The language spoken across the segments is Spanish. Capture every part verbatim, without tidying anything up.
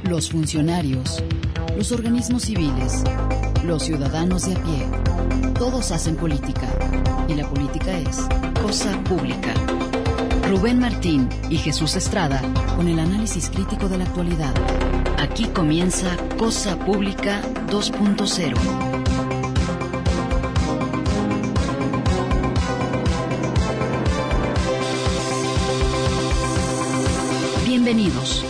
los funcionarios, los organismos civiles, los ciudadanos de a pie, todos hacen política, y la política es cosa pública. Rubén Martín y Jesús Estrada con el análisis crítico de la actualidad. Aquí comienza Cosa Pública dos punto cero. Bienvenidos.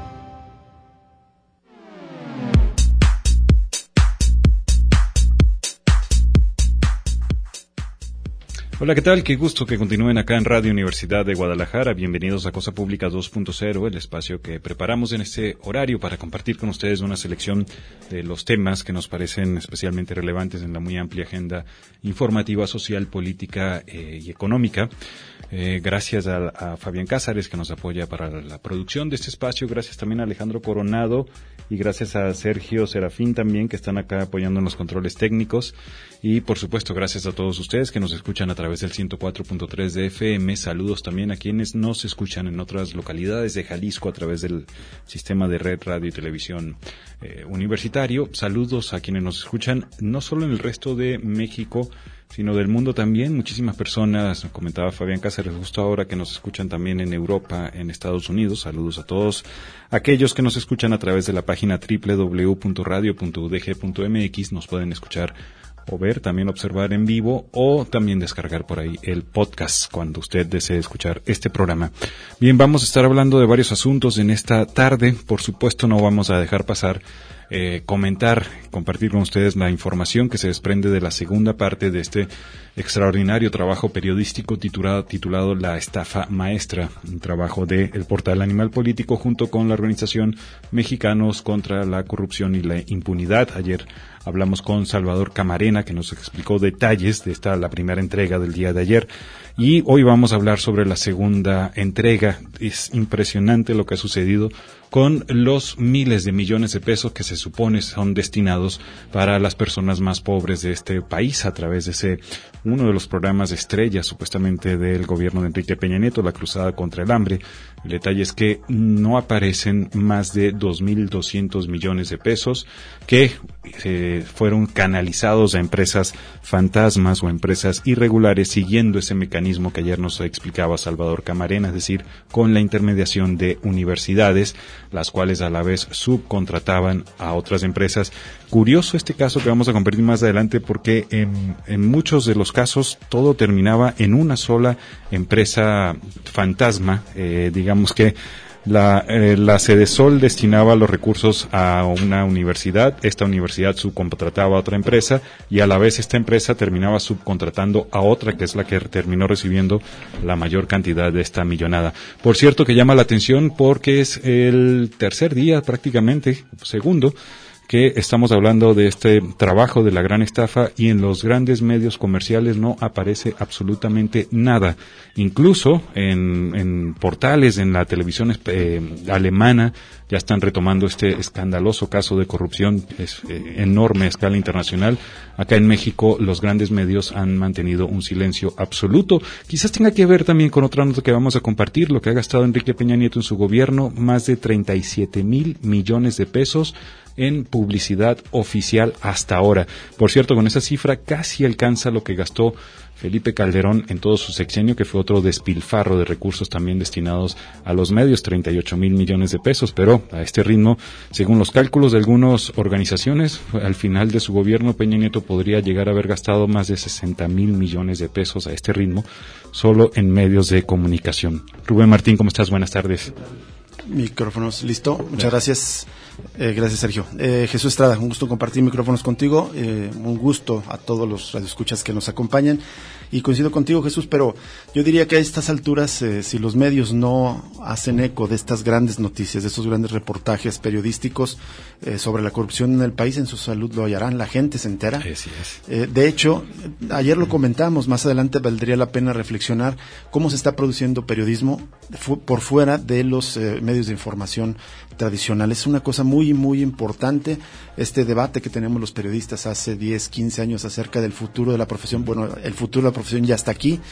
Hola, ¿qué tal? Qué gusto que continúen acá en Radio Universidad de Guadalajara. Bienvenidos a Cosa Pública dos punto cero, el espacio que preparamos en este horario para compartir con ustedes una selección de los temas que nos parecen especialmente relevantes en la muy amplia agenda informativa, social, política eh, y económica. Eh, gracias a, a Fabián Cázares, que nos apoya para la producción de este espacio. Gracias también a Alejandro Coronado y gracias a Sergio Serafín también, que están acá apoyando en los controles técnicos. Y, por supuesto, gracias a todos ustedes que nos escuchan a través del ciento cuatro punto tres de F M. Saludos también a quienes nos escuchan en otras localidades de Jalisco a través del sistema de red radio y televisión eh, universitario. Saludos a quienes nos escuchan no solo en el resto de México, sino del mundo también. Muchísimas personas, comentaba Fabián Cáceres justo ahora, que nos escuchan también en Europa, en Estados Unidos. Saludos a todos aquellos que nos escuchan a través de la página doble u doble u doble u punto radio punto u d g punto m x. Nos pueden escuchar o ver, también observar en vivo o también descargar por ahí el podcast cuando usted desee escuchar este programa. Bien, vamos a estar hablando de varios asuntos en esta tarde. Por supuesto, no vamos a dejar pasar Eh, comentar, compartir con ustedes la información que se desprende de la segunda parte de este extraordinario trabajo periodístico titulado, titulado La Estafa Maestra, un trabajo del portal Animal Político junto con la organización Mexicanos contra la Corrupción y la Impunidad. Ayer hablamos con Salvador Camarena, que nos explicó detalles de esta, la primera entrega del día de ayer, y hoy vamos a hablar sobre la segunda entrega. Es impresionante lo que ha sucedido con los miles de millones de pesos que se supone son destinados para las personas más pobres de este país a través de ese, uno de los programas estrella supuestamente del gobierno de Enrique Peña Nieto, la Cruzada contra el Hambre. El detalle es que no aparecen más de dos mil doscientos millones de pesos que eh, fueron canalizados a empresas fantasmas o empresas irregulares siguiendo ese mecanismo que ayer nos explicaba Salvador Camarena, es decir, con la intermediación de universidades, las cuales a la vez subcontrataban a otras empresas. Curioso este caso que vamos a compartir más adelante, porque en, en muchos de los casos todo terminaba en una sola empresa fantasma. Eh, digamos que La, eh, la Sedesol destinaba los recursos a una universidad, esta universidad subcontrataba a otra empresa y a la vez esta empresa terminaba subcontratando a otra, que es la que terminó recibiendo la mayor cantidad de esta millonada. Por cierto, que llama la atención porque es el tercer día prácticamente, segundo, que estamos hablando de este trabajo de la gran estafa y en los grandes medios comerciales no aparece absolutamente nada. Incluso en, en portales, en la televisión eh, alemana, ya están retomando este escandaloso caso de corrupción es, eh, enorme a escala internacional. Acá en México los grandes medios han mantenido un silencio absoluto. Quizás tenga que ver también con otra nota que vamos a compartir, lo que ha gastado Enrique Peña Nieto en su gobierno, más de treinta y siete mil millones de pesos en publicidad oficial hasta ahora. Por cierto, con esa cifra casi alcanza lo que gastó Felipe Calderón en todo su sexenio, que fue otro despilfarro de recursos también destinados a los medios, treinta y ocho mil millones de pesos, pero a este ritmo, según los cálculos de algunas organizaciones, al final de su gobierno Peña Nieto podría llegar a haber gastado más de sesenta mil millones de pesos a este ritmo, solo en medios de comunicación. Rubén Martín, ¿cómo estás? Buenas tardes. Micrófonos, listo. Muchas gracias. Eh, gracias, Sergio. Eh, Jesús Estrada, un gusto compartir micrófonos contigo. Eh, un gusto a todos los radioescuchas que nos acompañan. Y coincido contigo, Jesús, pero yo diría que a estas alturas, eh, si los medios no hacen eco de estas grandes noticias, de estos grandes reportajes periodísticos eh, sobre la corrupción en el país, en su salud lo hallarán, la gente se entera. Así es. Eh, de hecho, ayer lo comentamos, más adelante valdría la pena reflexionar cómo se está produciendo periodismo fu- por fuera de los eh, medios de información tradicional. Es una cosa muy, muy importante este debate que tenemos los periodistas hace diez, quince años acerca del futuro de la profesión. Bueno, el futuro de la profesión ya está aquí.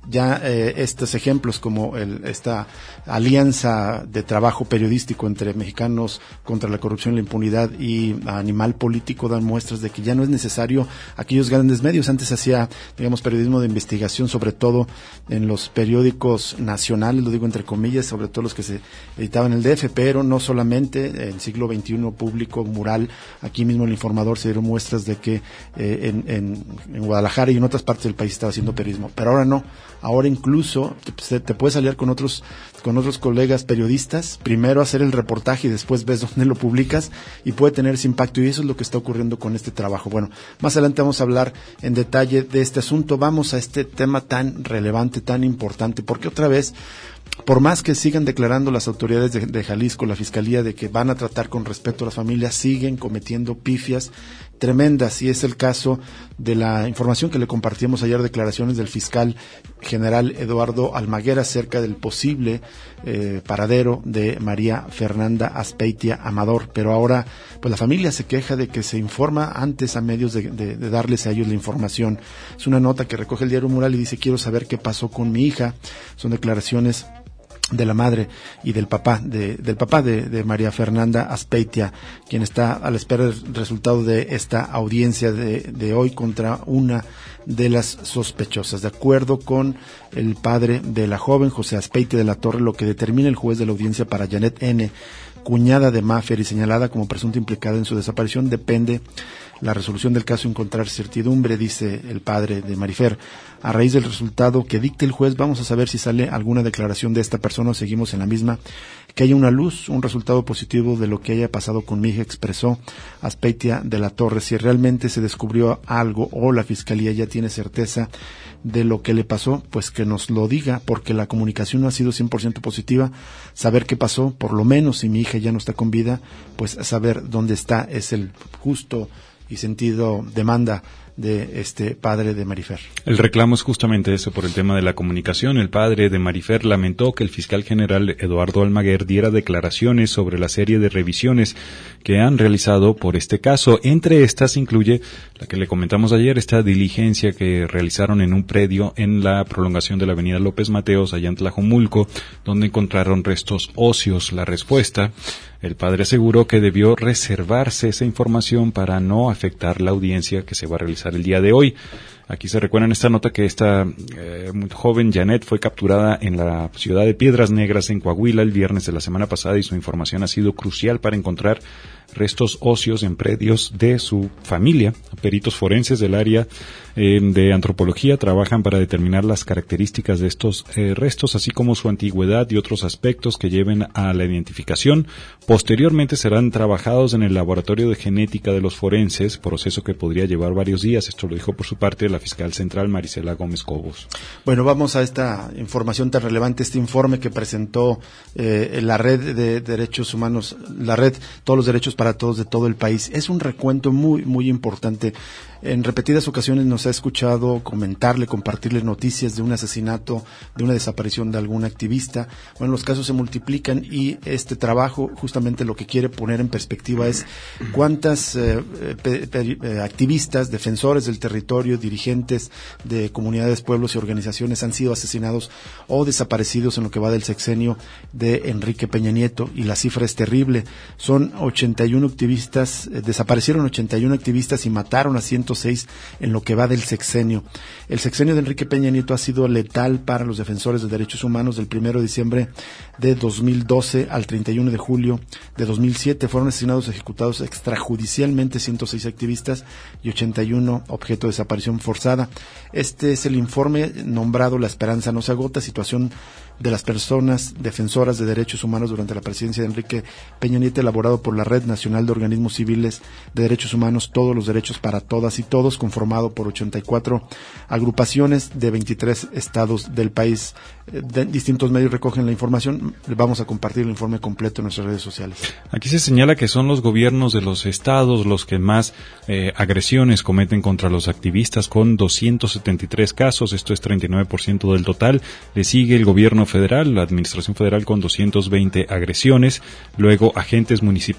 ya eh, estos ejemplos como el, esta alianza de trabajo periodístico entre Mexicanos contra la Corrupción y la Impunidad y Animal Político dan muestras de que ya no es necesario aquellos grandes medios. Antes hacía, digamos, periodismo de investigación, sobre todo en los periódicos nacionales, lo digo entre comillas, sobre todo los que se editaban en el D F, pero no solamente. En siglo veintiuno público, mural, aquí mismo en El Informador se dieron muestras de que eh, en, en, en Guadalajara y en otras partes del país estaba haciendo periodismo, pero ahora no. Ahora incluso te, te puedes aliar con otros con otros colegas periodistas, primero hacer el reportaje y después ves dónde lo publicas, y puede tener ese impacto, y eso es lo que está ocurriendo con este trabajo. Bueno, más adelante vamos a hablar en detalle de este asunto. Vamos a este tema tan relevante, tan importante, porque otra vez, por más que sigan declarando las autoridades de, de Jalisco, la Fiscalía, de que van a tratar con respeto a las familias, siguen cometiendo pifias tremendas, y es el caso de la información que le compartimos ayer, declaraciones del fiscal general Eduardo Almaguer acerca del posible eh, paradero de María Fernanda Azpeitia Amador. Pero ahora, pues la familia se queja de que se informa antes a medios de, de, de darles a ellos la información. Es una nota que recoge el diario Mural y dice: quiero saber qué pasó con mi hija. Son declaraciones de la madre y del papá de, del papá de, de María Fernanda Azpeitia, quien está a la espera del resultado de esta audiencia de, de hoy contra una de las sospechosas. De acuerdo con el padre de la joven, José Azpeitia de la Torre, lo que determina el juez de la audiencia para Janet N., cuñada de Maffer y señalada como presunta implicada en su desaparición, depende la resolución del caso encontrar certidumbre, dice el padre de Marifer. A raíz del resultado que dicte el juez, vamos a saber si sale alguna declaración de esta persona o seguimos en la misma. Que haya una luz, un resultado positivo de lo que haya pasado con mi hija, expresó Azpeitia de la Torre. Si realmente se descubrió algo o la Fiscalía ya tiene certeza de lo que le pasó, pues que nos lo diga, porque la comunicación no ha sido cien por ciento positiva. Saber qué pasó, por lo menos si mi hija ya no está con vida, pues saber dónde está, es el justo y sentido demanda de este padre de Marifer. El reclamo es justamente ese, por el tema de la comunicación. El padre de Marifer lamentó que el fiscal general Eduardo Almaguer diera declaraciones sobre la serie de revisiones que han realizado por este caso. Entre estas incluye la que le comentamos ayer, esta diligencia que realizaron en un predio en la prolongación de la avenida López Mateos, allá en Tlajomulco, donde encontraron restos óseos. La respuesta: el padre aseguró que debió reservarse esa información para no afectar la audiencia que se va a realizar el día de hoy. Aquí se recuerda en esta nota que esta eh, muy joven Janet fue capturada en la ciudad de Piedras Negras, en Coahuila, el viernes de la semana pasada, y su información ha sido crucial para encontrar restos óseos en predios de su familia. Peritos forenses del área eh, de antropología trabajan para determinar las características de estos eh, restos, así como su antigüedad y otros aspectos que lleven a la identificación. Posteriormente serán trabajados en el laboratorio de genética de los forenses, proceso que podría llevar varios días. Esto lo dijo por su parte la fiscal central Marisela Gómez Cobos. Bueno, vamos a esta información tan relevante, este informe que presentó eh, la Red de Derechos Humanos, la Red Todos los Derechos para Todos de todo el país. Es un recuento muy, muy importante. En repetidas ocasiones nos ha escuchado comentarle, compartirle noticias de un asesinato, de una desaparición de algún activista. Bueno, los casos se multiplican y este trabajo justamente lo que quiere poner en perspectiva es cuántas eh, pe, pe, eh, activistas, defensores del territorio, dirigentes de comunidades, pueblos y organizaciones han sido asesinados o desaparecidos en lo que va del sexenio de Enrique Peña Nieto, y la cifra es terrible. Son ochenta y uno activistas, eh, desaparecieron ochenta y uno activistas y mataron a ciento seis en lo que va del sexenio. El sexenio de Enrique Peña Nieto ha sido letal para los defensores de derechos humanos. Del primero de diciembre de dos mil doce al treinta y uno de julio de dos mil siete fueron asesinados, ejecutados extrajudicialmente ciento seis activistas y ochenta y uno objeto de desaparición forzada. Este es el informe nombrado La Esperanza no se agota, situación de las personas defensoras de derechos humanos durante la presidencia de Enrique Peña Nieto, elaborado por la Red Nacional de Organismos Civiles de Derechos Humanos, Todos los Derechos para Todas y Todos, conformado por ochenta y cuatro agrupaciones de veintitrés estados del país. De distintos medios recogen la información. Vamos a compartir el informe completo en nuestras redes sociales. Aquí se señala que son los gobiernos de los estados los que más eh, agresiones cometen contra los activistas, con doscientos setenta y tres casos. Esto es treinta y nueve por ciento del total. Le sigue el gobierno federal, la administración federal, con doscientas veinte agresiones. Luego agentes municipales,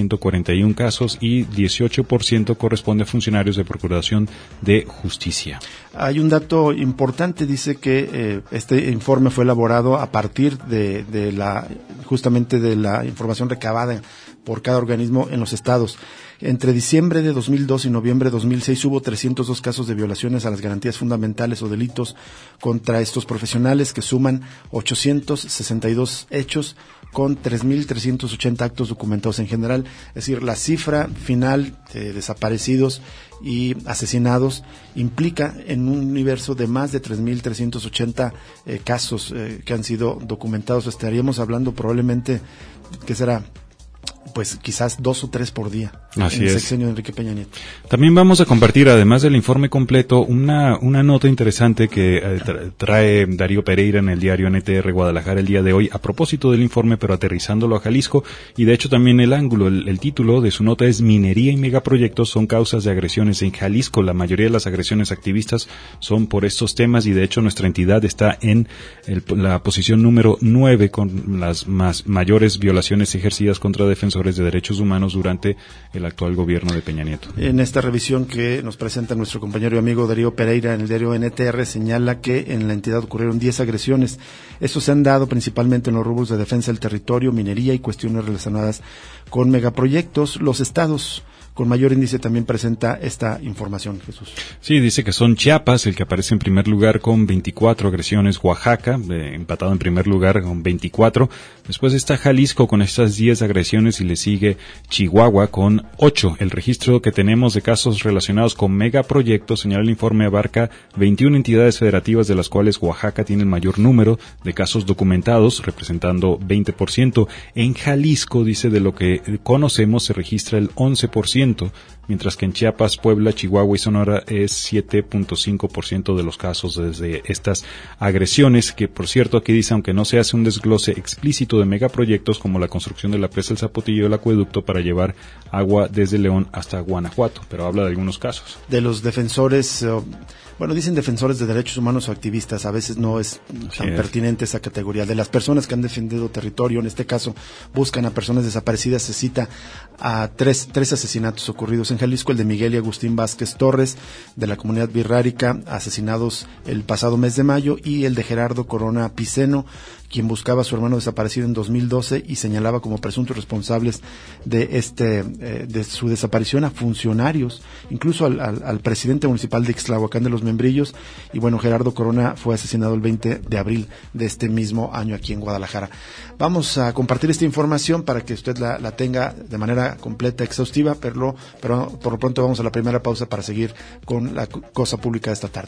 ciento cuarenta y uno casos y dieciocho por ciento corresponde a funcionarios de Procuración de Justicia. Hay un dato importante, dice que eh, este informe fue elaborado a partir de, de la, justamente de la información recabada por cada organismo en los estados. Entre diciembre de dos mil dos y noviembre de dos mil seis hubo trescientos dos casos de violaciones a las garantías fundamentales o delitos contra estos profesionales, que suman ochocientos sesenta y dos hechos con tres mil trescientos ochenta actos documentados en general. Es decir, la cifra final de desaparecidos y asesinados implica en un universo de más de tres mil trescientos ochenta eh, casos eh, que han sido documentados. Estaríamos hablando probablemente, ¿qué será? Pues quizás dos o tres por día. Así en el es. sexenio de Enrique Peña Nieto. También vamos a compartir, además del informe completo, una una nota interesante que eh, tra- trae Darío Pereira en el diario N T R Guadalajara el día de hoy, a propósito del informe, pero aterrizándolo a Jalisco, y de hecho también el ángulo, el, el título de su nota es Minería y megaproyectos son causas de agresiones en Jalisco. La mayoría de las agresiones activistas son por estos temas, y de hecho nuestra entidad está en el, la posición número nueve con las más mayores violaciones ejercidas contra defensores de derechos humanos durante el actual gobierno de Peña Nieto. En esta revisión que nos presenta nuestro compañero y amigo Darío Pereira en el diario N T R, señala que en la entidad ocurrieron diez agresiones. Estos se han dado principalmente en los rubros de defensa del territorio, minería y cuestiones relacionadas con megaproyectos. Los estados con mayor índice también presenta esta información, Jesús. Sí, dice que son Chiapas el que aparece en primer lugar con veinticuatro agresiones, Oaxaca eh, empatado en primer lugar con veinticuatro, después está Jalisco con estas diez agresiones y le sigue Chihuahua con ocho. El registro que tenemos de casos relacionados con megaproyectos, señala el informe, abarca veintiuna entidades federativas, de las cuales Oaxaca tiene el mayor número de casos documentados, representando veinte por ciento. En Jalisco, dice, de lo que conocemos, se registra el once por ciento, mientras que en Chiapas, Puebla, Chihuahua y Sonora es siete punto cinco por ciento de los casos desde estas agresiones, que por cierto aquí dice, aunque no se hace un desglose explícito de megaproyectos como la construcción de la presa El Zapotillo y el acueducto para llevar agua desde León hasta Guanajuato, pero habla de algunos casos. De los defensores, eh, bueno, dicen defensores de derechos humanos o activistas, a veces no es tan Sí, pertinente esa categoría. De las personas que han defendido territorio, en este caso buscan a personas desaparecidas, se cita a tres, tres asesinatos ocurridos en Jalisco: el de Miguel y Agustín Vázquez Torres, de la comunidad birrárica, asesinados el pasado mes de mayo, y el de Gerardo Corona Piceno, quien buscaba a su hermano desaparecido en dos mil doce y señalaba como presuntos responsables de este eh, de su desaparición a funcionarios, incluso al, al, al presidente municipal de Ixtlahuacán de los Membrillos. Y bueno, Gerardo Corona fue asesinado el veinte de abril de este mismo año aquí en Guadalajara. Vamos a compartir esta información para que usted la, la tenga de manera completa, exhaustiva, pero, pero por lo pronto vamos a la primera pausa para seguir con la cosa pública de esta tarde.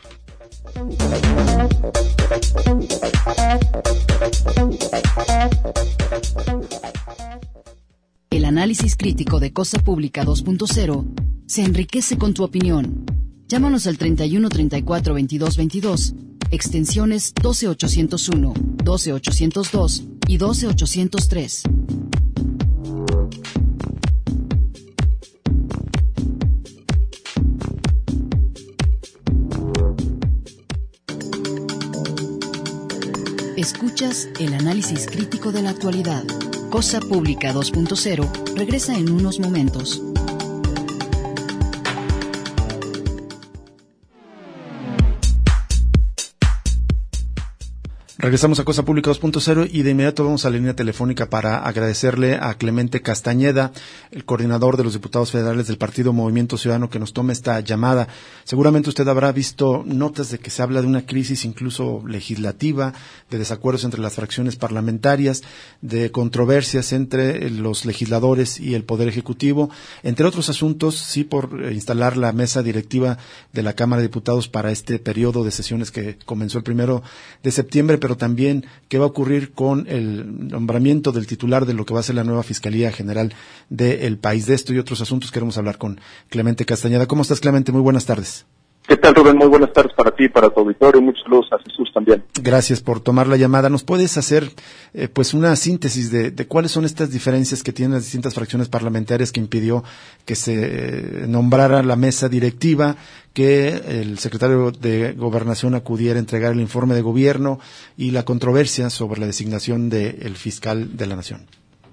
El análisis crítico de Cosa Pública dos punto cero se enriquece con tu opinión. Llámanos al treinta y uno, treinta y cuatro, veintidós, veintidós, extensiones doce ochocientos uno, doce ochocientos dos y doce ochocientos tres. Escuchas el análisis crítico de la actualidad. Cosa Pública dos punto cero regresa en unos momentos. Regresamos a Cosa Pública dos punto cero y de inmediato vamos a la línea telefónica para agradecerle a Clemente Castañeda, el coordinador de los diputados federales del Partido Movimiento Ciudadano, que nos tome esta llamada. Seguramente usted habrá visto notas de que se habla de una crisis incluso legislativa, de desacuerdos entre las fracciones parlamentarias, de controversias entre los legisladores y el Poder Ejecutivo, entre otros asuntos, sí, por instalar la mesa directiva de la Cámara de Diputados para este periodo de sesiones que comenzó el primero de septiembre, pero también qué va a ocurrir con el nombramiento del titular de lo que va a ser la nueva Fiscalía General del país. De esto y otros asuntos queremos hablar con Clemente Castañeda. ¿Cómo estás, Clemente? Muy buenas tardes. ¿Qué tal, Rubén? Muy buenas tardes para ti y para tu auditorio. Muchos saludos a Jesús también. Gracias por tomar la llamada. ¿Nos puedes hacer eh, pues una síntesis de, de cuáles son estas diferencias que tienen las distintas fracciones parlamentarias que impidió que se eh, nombrara la mesa directiva, que el secretario de Gobernación acudiera a entregar el informe de gobierno y la controversia sobre la designación del fiscal de la Nación?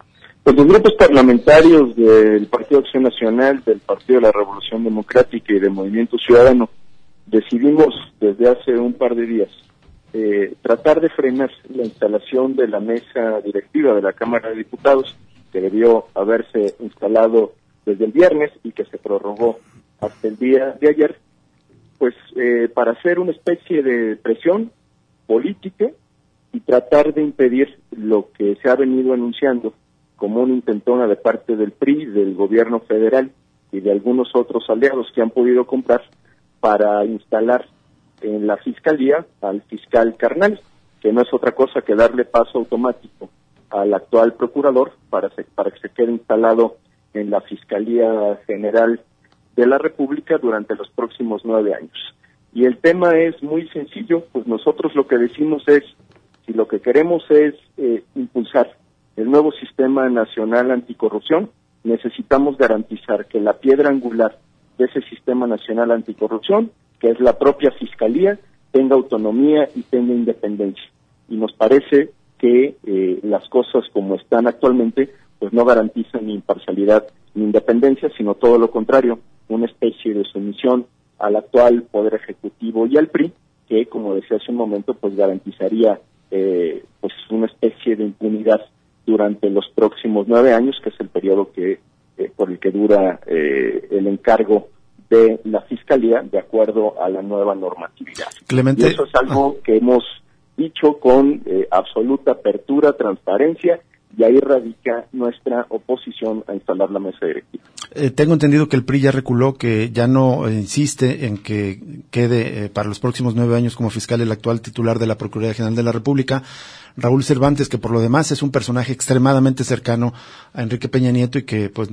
Pues los grupos parlamentarios del Partido Acción Nacional, del Partido de la Revolución Democrática y del Movimiento Ciudadano decidimos desde hace un par de días eh, tratar de frenar la instalación de la mesa directiva de la Cámara de Diputados, que debió haberse instalado desde el viernes y que se prorrogó hasta el día de ayer, pues eh, para hacer una especie de presión política y tratar de impedir lo que se ha venido anunciando como una intentona de parte del P R I, del gobierno federal y de algunos otros aliados que han podido comprar para instalar en la fiscalía al fiscal carnal, que no es otra cosa que darle paso automático al actual procurador para, se, para que se quede instalado en la Fiscalía General de la República durante los próximos nueve años. Y el tema es muy sencillo, pues nosotros lo que decimos es, si lo que queremos es eh, impulsar el nuevo Sistema Nacional Anticorrupción, necesitamos garantizar que la piedra angular de ese Sistema Nacional Anticorrupción, que es la propia Fiscalía, tenga autonomía y tenga independencia. Y nos parece que eh, las cosas como están actualmente, pues no garantizan ni imparcialidad ni independencia, sino todo lo contrario, una especie de sumisión al actual Poder Ejecutivo y al P R I, que, como decía hace un momento, pues garantizaría eh, pues una especie de impunidad durante los próximos nueve años, que es el periodo que eh, por el que dura eh, el encargo de la Fiscalía, de acuerdo a la nueva normatividad. Clemente, y eso es algo ah. que hemos dicho con eh, absoluta apertura, transparencia, y ahí radica nuestra oposición a instalar la mesa directiva. Eh, tengo entendido que el P R I ya reculó, que ya no eh, insiste en que quede eh, para los próximos nueve años como fiscal el actual titular de la Procuraduría General de la República, Raúl Cervantes, que por lo demás es un personaje extremadamente cercano a Enrique Peña Nieto y que pues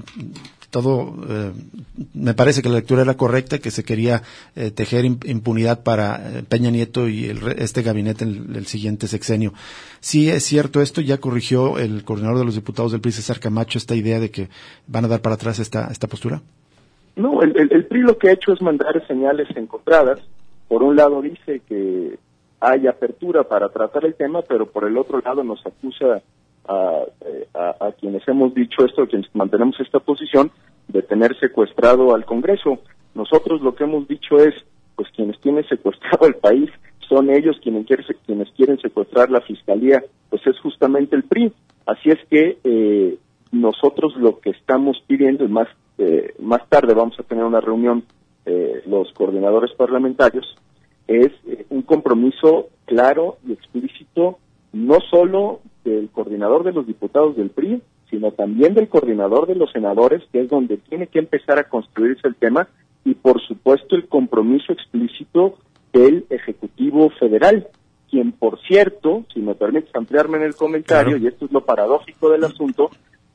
todo, eh, me parece que la lectura era correcta, que se quería eh, tejer impunidad para eh, Peña Nieto y el, este gabinete en el, el siguiente sexenio. Sí es cierto esto, ya corrigió el coordinador de los diputados del P R I, César Camacho, esta idea de que van a dar para atrás esta, esta postura. No, el, el, el P R I lo que ha hecho es mandar señales encontradas. Por un lado dice que hay apertura para tratar el tema, pero por el otro lado nos acusa a, a, a quienes hemos dicho esto, a quienes mantenemos esta posición, de tener secuestrado al Congreso. Nosotros lo que hemos dicho es, pues quienes tienen secuestrado el país son ellos, quienes quieren, quienes quieren secuestrar la Fiscalía, pues es justamente el P R I. Así es que eh, nosotros lo que estamos pidiendo, y más, eh, más tarde vamos a tener una reunión, eh, los coordinadores parlamentarios, es eh, un compromiso claro y explícito, no solo del coordinador de los diputados del P R I, sino también del coordinador de los senadores, que es donde tiene que empezar a construirse el tema, y por supuesto el compromiso explícito del Ejecutivo Federal, quien por cierto, si me permites ampliarme en el comentario, claro, y esto es lo paradójico del asunto,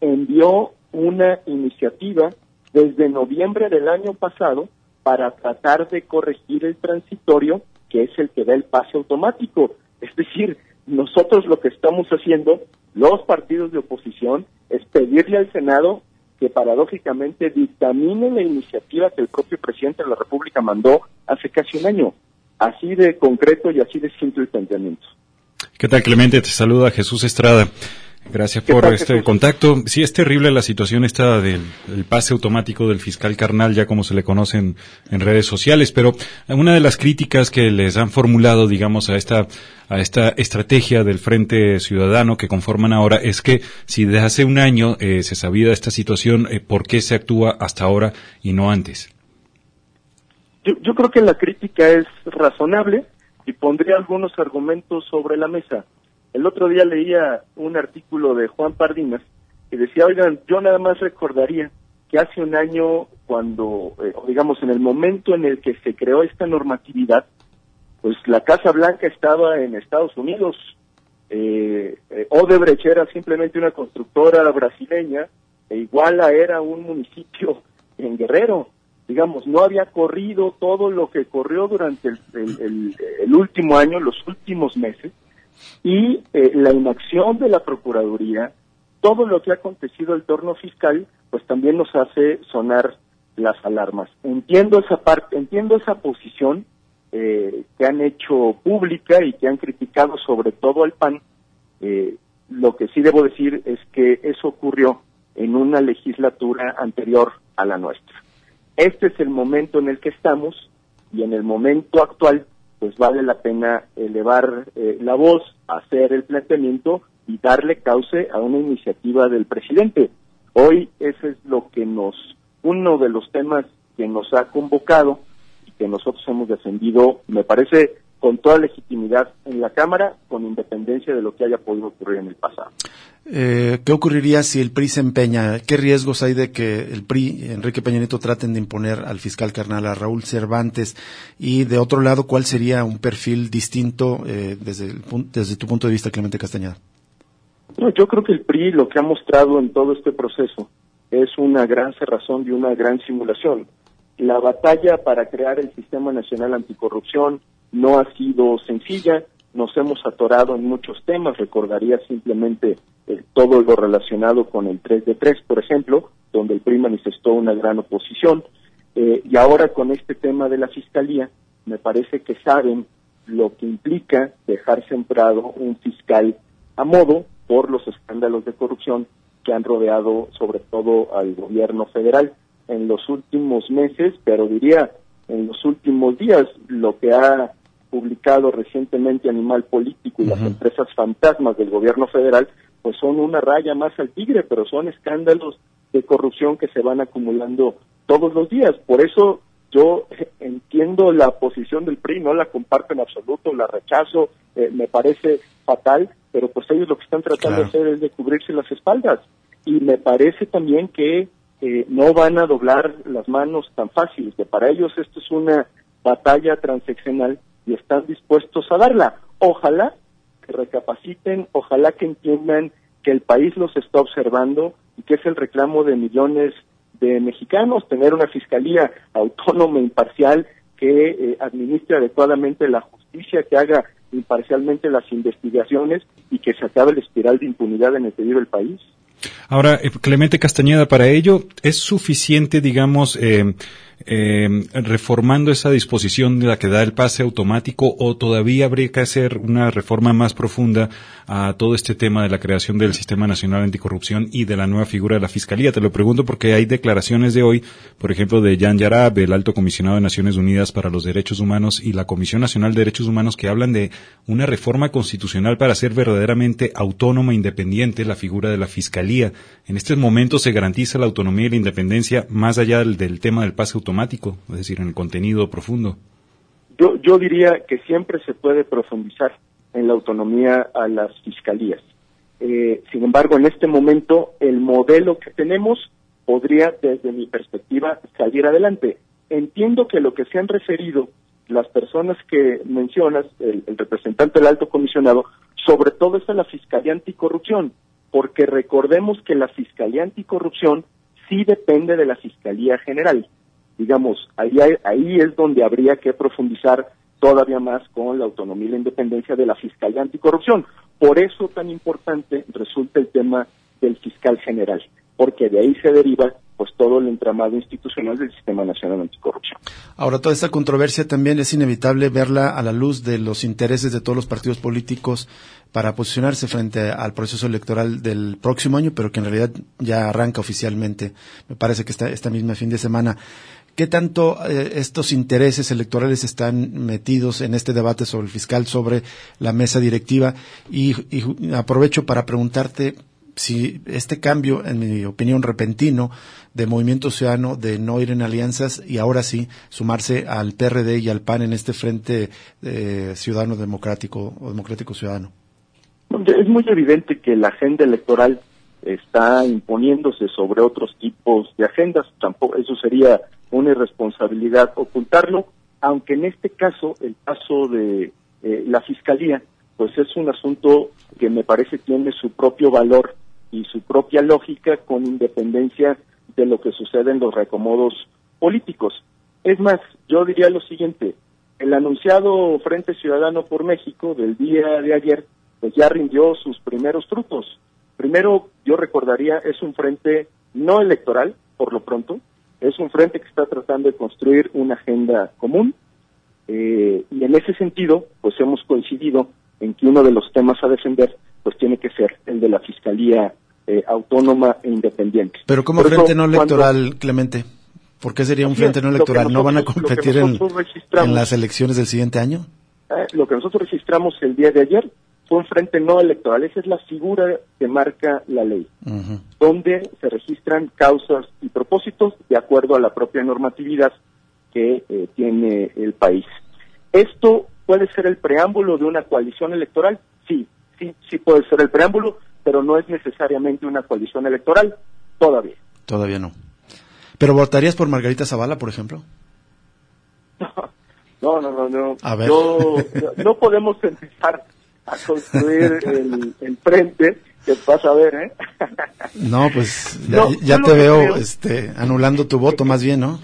envió una iniciativa desde noviembre del año pasado para tratar de corregir el transitorio, que es el que da el pase automático. Es decir, nosotros lo que estamos haciendo, los partidos de oposición, es pedirle al Senado que paradójicamente dictamine la iniciativa que el propio presidente de la República mandó hace casi un año. Así de concreto y así de simple el planteamiento. ¿Qué tal, Clemente? Te saluda Jesús Estrada. Gracias por tal, este Jesús? contacto. Sí, es terrible la situación esta del, del pase automático del fiscal carnal, ya como se le conocen en redes sociales, pero una de las críticas que les han formulado, digamos, a esta a esta estrategia del Frente Ciudadano que conforman ahora es que si desde hace un año eh, se sabía de esta situación, eh, ¿por qué se actúa hasta ahora y no antes? Yo, yo creo que la crítica es razonable y pondría algunos argumentos sobre la mesa. El otro día leía un artículo de Juan Pardinas que decía, oigan, yo nada más recordaría que hace un año, cuando, eh, digamos, en el momento en el que se creó esta normatividad, pues la Casa Blanca estaba en Estados Unidos, eh, eh, Odebrecht era simplemente una constructora brasileña, e Iguala era un municipio en Guerrero. Digamos, no había corrido todo lo que corrió durante el, el, el, el último año, los últimos meses, y eh, la inacción de la Procuraduría, todo lo que ha acontecido el torno fiscal, pues también nos hace sonar las alarmas. Entiendo esa parte, entiendo esa posición eh, que han hecho pública y que han criticado sobre todo al P A N. Eh, lo que sí debo decir es que eso ocurrió en una legislatura anterior a la nuestra. Este es el momento en el que estamos, y en el momento actual pues vale la pena elevar eh, la voz, hacer el planteamiento y darle cauce a una iniciativa del presidente. Hoy ese es lo que nos, uno de los temas que nos ha convocado y que nosotros hemos defendido, me parece, con toda legitimidad en la Cámara, con independencia de lo que haya podido ocurrir en el pasado. Eh, ¿Qué ocurriría si el P R I se empeña? ¿Qué riesgos hay de que el P R I, Enrique Peña Nieto, traten de imponer al fiscal carnal, a Raúl Cervantes? Y de otro lado, ¿cuál sería un perfil distinto eh, desde, el, desde tu punto de vista, Clemente Castañeda? No, yo creo que el P R I lo que ha mostrado en todo este proceso es una gran cerrazón y una gran simulación. La batalla para crear el Sistema Nacional Anticorrupción no ha sido sencilla, nos hemos atorado en muchos temas, recordaría simplemente eh, todo lo relacionado con el tres de tres, por ejemplo, donde el P R I manifestó una gran oposición, eh, y ahora con este tema de la Fiscalía, me parece que saben lo que implica dejar sembrado un fiscal a modo por los escándalos de corrupción que han rodeado sobre todo al gobierno federal en los últimos meses, pero diría en los últimos días, lo que ha publicado recientemente Animal Político y uh-huh. las empresas fantasmas del gobierno federal, pues son una raya más al tigre, pero son escándalos de corrupción que se van acumulando todos los días. Por eso yo entiendo la posición del P R I, no la comparto en absoluto, la rechazo, eh, me parece fatal, pero pues ellos lo que están tratando claro. de hacer es de cubrirse las espaldas. Y me parece también que eh, no van a doblar las manos tan fácil, que para ellos esto es una batalla transeccional y están dispuestos a darla. Ojalá que recapaciten, ojalá que entiendan que el país los está observando y que es el reclamo de millones de mexicanos, tener una fiscalía autónoma, imparcial, que eh, administre adecuadamente la justicia, que haga imparcialmente las investigaciones y que se acabe la espiral de impunidad en el que vive el país. Ahora, Clemente Castañeda, para ello, ¿es suficiente, digamos, eh, eh, reformando esa disposición de la que da el pase automático, o todavía habría que hacer una reforma más profunda a todo este tema de la creación del Sistema Nacional Anticorrupción y de la nueva figura de la Fiscalía? Te lo pregunto porque hay declaraciones de hoy, por ejemplo, de Jan Yarab, el Alto Comisionado de Naciones Unidas para los Derechos Humanos, y la Comisión Nacional de Derechos Humanos, que hablan de una reforma constitucional para hacer verdaderamente autónoma e independiente la figura de la Fiscalía. En estos momentos se garantiza la autonomía y la independencia más allá del, del tema del pase automático, es decir, en el contenido profundo. Yo, yo diría que siempre se puede profundizar en la autonomía a las fiscalías. Eh, sin embargo, en este momento, el modelo que tenemos podría, desde mi perspectiva, salir adelante. Entiendo que lo que se han referido las personas que mencionas, el, el representante del Alto Comisionado, sobre todo es a la Fiscalía Anticorrupción, porque recordemos que la Fiscalía Anticorrupción sí depende de la Fiscalía General. Digamos, ahí, ahí es donde habría que profundizar todavía más con la autonomía y la independencia de la Fiscalía Anticorrupción. Por eso tan importante resulta el tema del fiscal general, porque de ahí se deriva pues todo el entramado institucional del Sistema Nacional Anticorrupción. Ahora, toda esta controversia también es inevitable verla a la luz de los intereses de todos los partidos políticos para posicionarse frente al proceso electoral del próximo año, pero que en realidad ya arranca oficialmente, me parece que esta, esta misma fin de semana. ¿Qué tanto eh, estos intereses electorales están metidos en este debate sobre el fiscal, sobre la mesa directiva? Y, y aprovecho para preguntarte si este cambio, en mi opinión, repentino de Movimiento Ciudadano, de no ir en alianzas y ahora sí sumarse al P R D y al P A N en este frente eh, ciudadano democrático o democrático ciudadano. Es muy evidente que la agenda electoral está imponiéndose sobre otros tipos de agendas. Tampoco eso sería una irresponsabilidad ocultarlo, aunque en este caso, el caso de eh, la Fiscalía, pues es un asunto que me parece tiene su propio valor y su propia lógica, con independencia de lo que sucede en los reacomodos políticos. Es más, yo diría lo siguiente: el anunciado Frente Ciudadano por México del día de ayer, pues ya rindió sus primeros frutos. Primero, yo recordaría, es un frente no electoral, por lo pronto, es un frente que está tratando de construir una agenda común, eh, y en ese sentido, pues hemos coincidido en que uno de los temas a defender, pues tiene que ser el de la Fiscalía eh, autónoma e independiente. Pero como Por frente eso, no electoral, cuando, Clemente, ¿por qué sería un así frente es, no lo que electoral? ¿No van a nosotros- competir lo que en, nosotros registramos- en las elecciones del siguiente año? Eh, lo que nosotros registramos el día de ayer fue un frente no electoral. Esa es la figura que marca la ley, Uh-huh. donde se registran causas y propósitos de acuerdo a la propia normatividad que eh, tiene el país. ¿Esto puede ser el preámbulo de una coalición electoral? Sí, sí, sí puede ser el preámbulo, pero no es necesariamente una coalición electoral todavía. Todavía no. ¿Pero votarías por Margarita Zavala, por ejemplo? No, no, no, no. A ver. Yo, no podemos empezar a construir el, el frente, que vas a ver, ¿eh? No, pues ya, No, ya yo te lo que veo creo- este, anulando tu voto más bien, ¿no?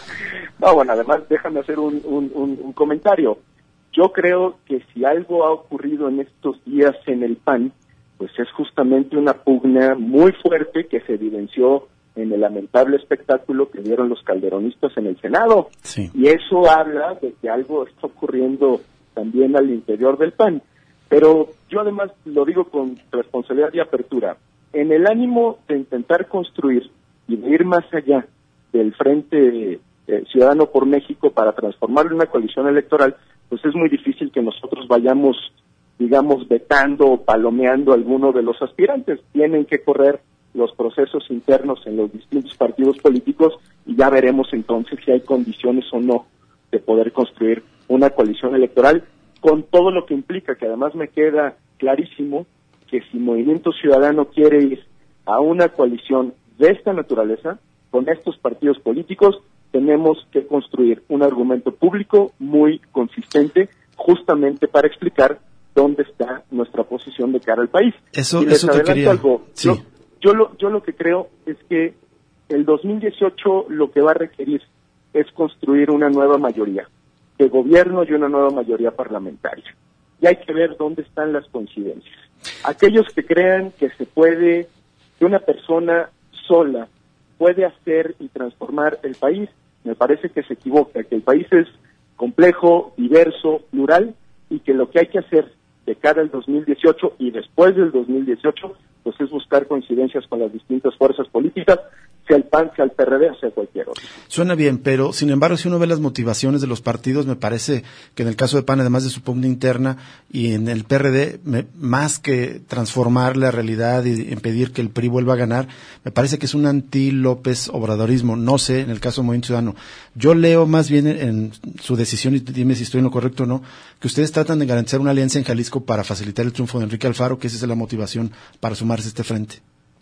No, bueno, además déjame hacer un, un, un, un comentario. Yo creo que si algo ha ocurrido en estos días en el P A N, pues es justamente una pugna muy fuerte que se evidenció en el lamentable espectáculo que dieron los calderonistas en el Senado. Sí. Y eso habla de que algo está ocurriendo también al interior del P A N. Pero yo además lo digo con responsabilidad y apertura. En el ánimo de intentar construir y de ir más allá del Frente eh, Ciudadano por México para transformarlo en una coalición electoral, pues es muy difícil que nosotros vayamos, digamos, vetando o palomeando a alguno de los aspirantes. Tienen que correr los procesos internos en los distintos partidos políticos y ya veremos entonces si hay condiciones o no de poder construir una coalición electoral con todo lo que implica, que además me queda clarísimo que si Movimiento Ciudadano quiere ir a una coalición de esta naturaleza, con estos partidos políticos, tenemos que construir un argumento público muy consistente, justamente para explicar dónde está nuestra posición de cara al país. Eso, y les eso te adelanto quería. algo. Sí. Yo, yo, lo, yo lo que creo es que el dos mil dieciocho lo que va a requerir es construir una nueva mayoría de gobierno y una nueva mayoría parlamentaria. Y hay que ver dónde están las coincidencias. Aquellos que crean que se puede, que una persona sola puede hacer y transformar el país, me parece que se equivoca, que el país es complejo, diverso, plural, y que lo que hay que hacer de cara al dos mil dieciocho y después del dos mil dieciocho, pues es buscar coincidencias con las distintas fuerzas políticas, sea el P A N, sea el P R D, sea cualquier otro. Suena bien, pero sin embargo, si uno ve las motivaciones de los partidos, me parece que en el caso de P A N, además de su pugna interna, y en el P R D, me, más que transformar la realidad y impedir que el P R I vuelva a ganar, me parece que es un anti-López Obradorismo. No sé, en el caso de Movimiento Ciudadano. Yo leo más bien en, en su decisión, y dime si estoy en lo correcto o no, que ustedes tratan de garantizar una alianza en Jalisco para facilitar el triunfo de Enrique Alfaro, que esa es la motivación para sumarse a este frente.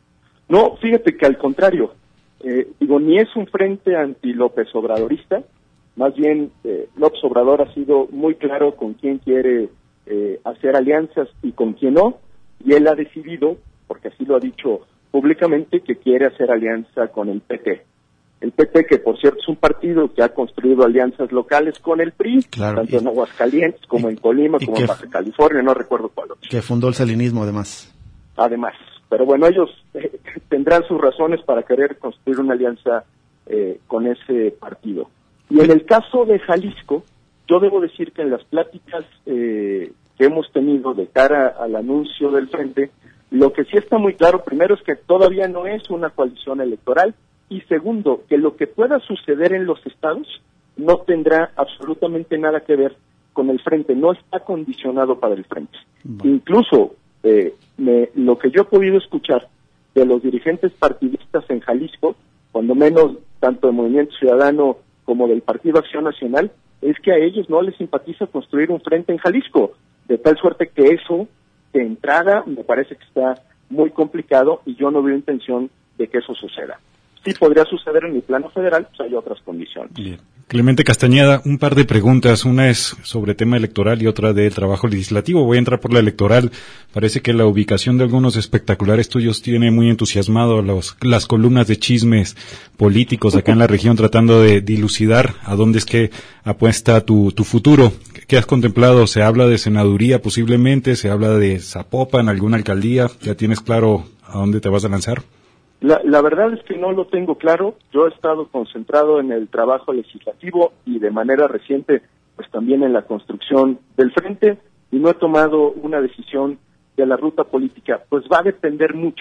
No, fíjate que al contrario, eh, digo, ni es un frente anti-López Obradorista, más bien eh, López Obrador ha sido muy claro con quién quiere eh, hacer alianzas y con quién no, y él ha decidido, porque así lo ha dicho públicamente, que quiere hacer alianza con el P T. El P T, que por cierto es un partido que ha construido alianzas locales con el P R I, Claro, tanto y, en Aguascalientes como y, en Colima, como que, en Baja California, no recuerdo cuál otro. Que fundó el salinismo, además. Además. Pero bueno, ellos eh, tendrán sus razones para querer construir una alianza eh, con ese partido. Y en el caso de Jalisco, yo debo decir que en las pláticas eh, que hemos tenido de cara al anuncio del frente, lo que sí está muy claro, primero, es que todavía no es una coalición electoral, y segundo, que lo que pueda suceder en los estados no tendrá absolutamente nada que ver con el frente, no está condicionado para el frente. Bueno. Incluso eh, me, lo que yo he podido escuchar de los dirigentes partidistas en Jalisco, cuando menos tanto del Movimiento Ciudadano como del Partido Acción Nacional, es que a ellos no les simpatiza construir un frente en Jalisco, de tal suerte que eso, de entrada, me parece que está muy complicado y yo no veo intención de que eso suceda. Sí podría suceder en el plano federal, pues hay otras condiciones. Bien. Clemente Castañeda, un par de preguntas. Una es sobre tema electoral y otra de trabajo legislativo. Voy a entrar por la electoral. Parece que la ubicación de algunos espectaculares tuyos tiene muy entusiasmado los, las columnas de chismes políticos acá en la región, tratando de dilucidar a dónde es que apuesta tu, tu futuro. ¿Qué has contemplado? ¿Se habla de senaduría posiblemente? ¿Se habla de Zapopan, alguna alcaldía? ¿Ya tienes claro a dónde te vas a lanzar? La, la verdad es que no lo tengo claro. Yo he estado concentrado en el trabajo legislativo y de manera reciente, pues también en la construcción del frente, y no he tomado una decisión de la ruta política. Pues va a depender mucho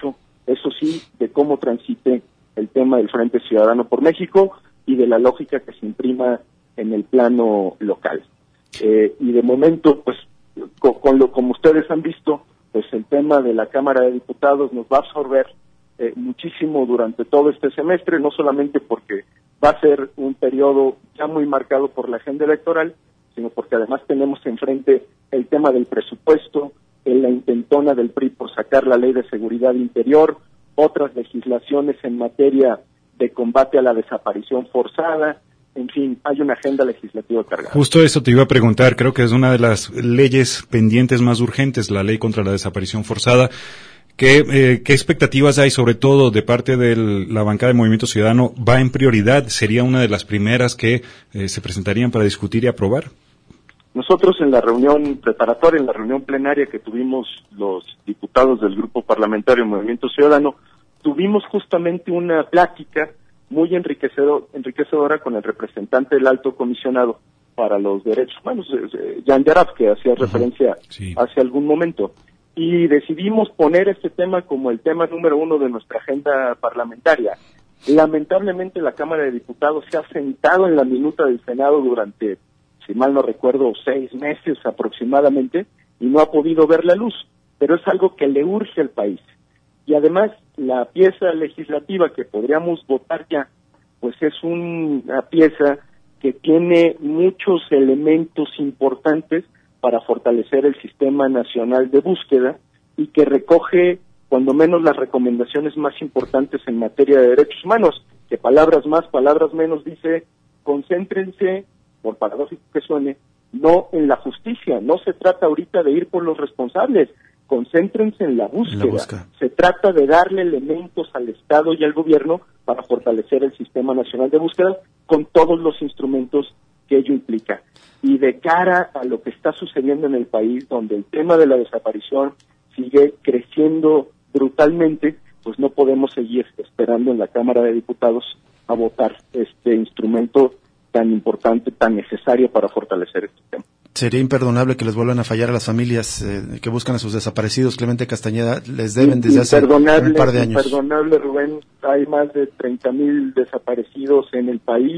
eso sí, de cómo transite el tema del Frente Ciudadano por México y de la lógica que se imprima en el plano local. Eh, y de momento, pues, con, con lo como ustedes han visto, pues el tema de la Cámara de Diputados nos va a absorber eh, muchísimo durante todo este semestre, no solamente porque va a ser un periodo ya muy marcado por la agenda electoral, sino porque además tenemos enfrente el tema del presupuesto, en la intentona del P R I por sacar la Ley de Seguridad Interior, otras legislaciones en materia de combate a la desaparición forzada, en fin, hay una agenda legislativa cargada. Justo eso te iba a preguntar, creo que es una de las leyes pendientes más urgentes, la ley contra la desaparición forzada. ¿Qué, eh, qué expectativas hay, sobre todo de parte de la bancada de Movimiento Ciudadano? ¿Va en prioridad? ¿Sería una de las primeras que eh, se presentarían para discutir y aprobar? Nosotros en la reunión preparatoria, en la reunión plenaria que tuvimos los diputados del Grupo Parlamentario Movimiento Ciudadano, tuvimos justamente una plática muy enriquecedor, enriquecedora con el representante del Alto Comisionado para los Derechos Humanos, eh, Jan Yarab, que hacía uh-huh. referencia sí. hace algún momento. Y decidimos poner este tema como el tema número uno de nuestra agenda parlamentaria. Lamentablemente la Cámara de Diputados se ha sentado en la minuta del Senado durante, si mal no recuerdo, seis meses aproximadamente, y no ha podido ver la luz, pero es algo que le urge al país. Y además, la pieza legislativa que podríamos votar ya, pues es una pieza que tiene muchos elementos importantes para fortalecer el Sistema Nacional de Búsqueda y que recoge, cuando menos, las recomendaciones más importantes en materia de derechos humanos, que palabras más, palabras menos, dice, concéntrense, por paradójico que suene, no en la justicia, no se trata ahorita de ir por los responsables, concéntrense en la búsqueda. La búsqueda. Se trata de darle elementos al Estado y al gobierno para fortalecer el Sistema Nacional de Búsqueda con todos los instrumentos que ello implica. Y de cara a lo que está sucediendo en el país, donde el tema de la desaparición sigue creciendo brutalmente, pues no podemos seguir esperando en la Cámara de Diputados a votar este instrumento tan importante, tan necesario para fortalecer este tema. Sería imperdonable que les vuelvan a fallar a las familias eh, que buscan a sus desaparecidos. Clemente Castañeda, les deben desde hace un par de años. Imperdonable, Rubén. Hay más de treinta mil desaparecidos en el país.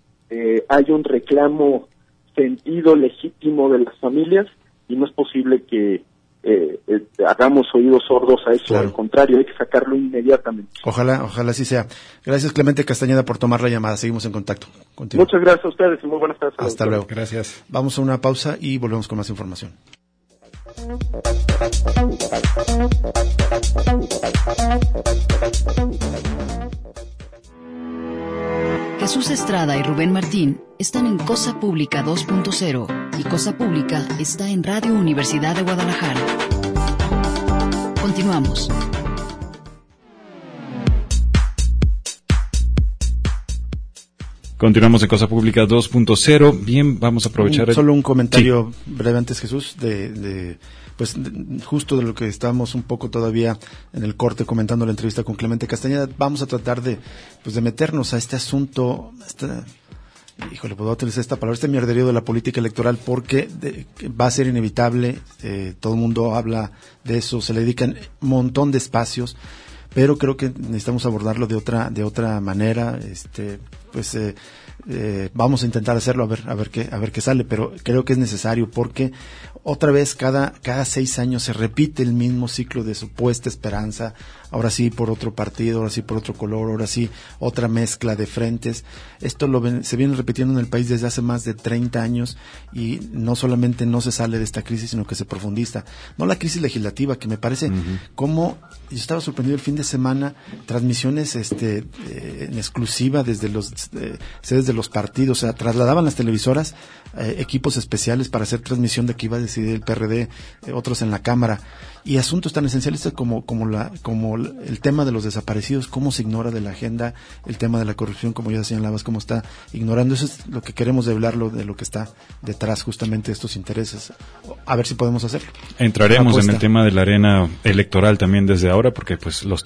Eh, hay un reclamo sentido legítimo de las familias y no es posible que eh, eh, hagamos oídos sordos a eso. Claro. Al contrario, hay que sacarlo inmediatamente. Ojalá, ojalá así sea. Gracias, Clemente Castañeda, por tomar la llamada. Seguimos en contacto contigo. Muchas gracias a ustedes y muy buenas tardes. Hasta luego. Gracias. Vamos a una pausa y volvemos con más información. Jesús Estrada y Rubén Martín están en Cosa Pública dos punto cero y Cosa Pública está en Radio Universidad de Guadalajara. Continuamos. Continuamos en Cosa Pública dos punto cero. Bien, vamos a aprovechar... Un, el... Solo un comentario sí. breve antes, Jesús, de, de pues de, justo de lo que estábamos un poco todavía en el corte comentando la entrevista con Clemente Castañeda. Vamos a tratar de pues de meternos a este asunto, esta, híjole, puedo utilizar esta palabra, este mierderío de la política electoral, porque de, va a ser inevitable, eh, todo el mundo habla de eso, se le dedican un montón de espacios, pero creo que necesitamos abordarlo de otra de otra manera. Este pues eh, eh, vamos a intentar hacerlo a ver a ver qué a ver qué sale, pero creo que es necesario porque otra vez cada cada seis años se repite el mismo ciclo de supuesta esperanza, ahora sí por otro partido, ahora sí por otro color, ahora sí otra mezcla de frentes. Esto lo ven, se viene repitiendo en el país desde hace más de treinta años y no solamente no se sale de esta crisis, sino que se profundiza. No la crisis legislativa, que me parece uh-huh. como yo estaba sorprendido el fin de semana, transmisiones este eh, en exclusiva desde los eh, sedes de los partidos, o sea, trasladaban las televisoras eh, equipos especiales para hacer transmisión de que iba a decidir el P R D, eh, otros en la Cámara, y asuntos tan esenciales como como la como el tema de los desaparecidos, cómo se ignora de la agenda, el tema de la corrupción, como ya señalabas, cómo está ignorando. Eso es lo que queremos de hablarlo, de lo que está detrás justamente de estos intereses, a ver si podemos hacerlo. Entraremos en el tema de la arena electoral también desde ahora, porque pues los tiempos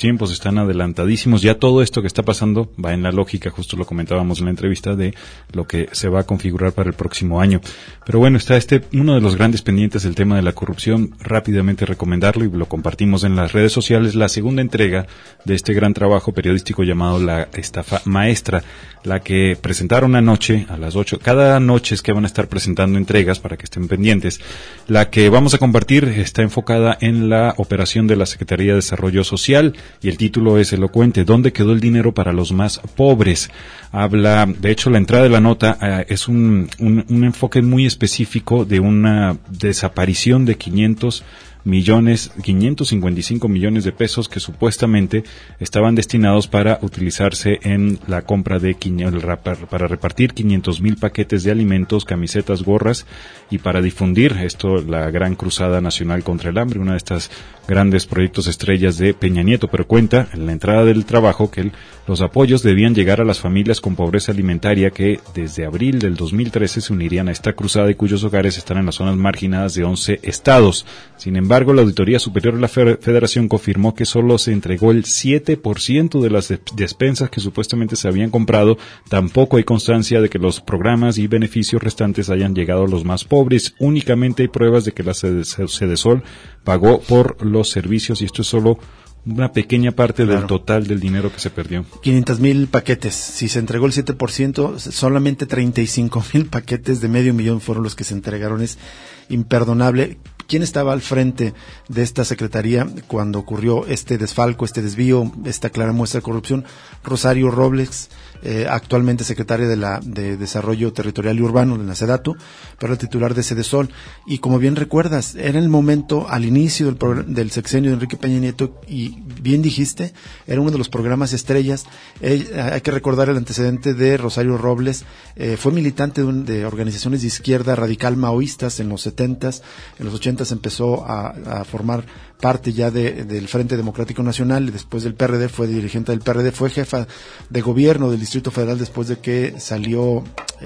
tiempos están adelantadísimos. Ya todo esto que está pasando va en la lógica, justo lo comentábamos en la entrevista, de lo que se va a configurar para el próximo año. Pero bueno, está este, uno de los grandes pendientes, el tema de la corrupción. Rápidamente recomendarlo, y lo compartimos en las redes sociales, la segunda entrega de este gran trabajo periodístico llamado La Estafa Maestra, la que presentaron anoche a las ocho. Cada noche es que van a estar presentando entregas para que estén pendientes. La que vamos a compartir está enfocada en la operación de la Secretaría de Desarrollo Social, y el título es elocuente: ¿Dónde quedó el dinero para los más pobres? Habla, de hecho, la entrada de la nota eh, es un, un, un enfoque muy específico de una desaparición de quinientos millones, quinientos cincuenta y cinco millones de pesos que supuestamente estaban destinados para utilizarse en la compra de para repartir quinientos mil paquetes de alimentos, camisetas, gorras, y para difundir esto, la gran cruzada nacional contra el hambre, una de estas grandes proyectos estrellas de Peña Nieto. Pero cuenta en la entrada del trabajo que el, los apoyos debían llegar a las familias con pobreza alimentaria que desde abril del dos mil trece se unirían a esta cruzada y cuyos hogares están en las zonas marginadas de once estados. Sin embargo, la Auditoría Superior de la Federación confirmó que solo se entregó el siete por ciento de las despensas que supuestamente se habían comprado. Tampoco hay constancia de que los programas y beneficios restantes hayan llegado a los más pobres. Únicamente hay pruebas de que la Sedesol pagó por los servicios, y esto es solo una pequeña parte claro. del total del dinero que se perdió. quinientos mil paquetes. Si se entregó el siete por ciento, solamente treinta y cinco mil paquetes de medio millón fueron los que se entregaron. Es imperdonable. ¿Quién estaba al frente de esta secretaría cuando ocurrió este desfalco, este desvío, esta clara muestra de corrupción? Rosario Robles, eh, actualmente secretaria de la de Desarrollo Territorial y Urbano de la SEDATU, pero el titular de Sedesol. Y como bien recuerdas, era el momento al inicio del, progr- del sexenio de Enrique Peña Nieto, y bien dijiste, era uno de los programas estrellas. Eh, hay que recordar el antecedente de Rosario Robles. Eh, fue militante de, un, de organizaciones de izquierda radical maoístas en los setentas, en los ochentas empezó a, a formar parte ya de, del Frente Democrático Nacional, y después del P R D, fue dirigente del P R D, fue jefa de gobierno del Distrito Federal después de que salió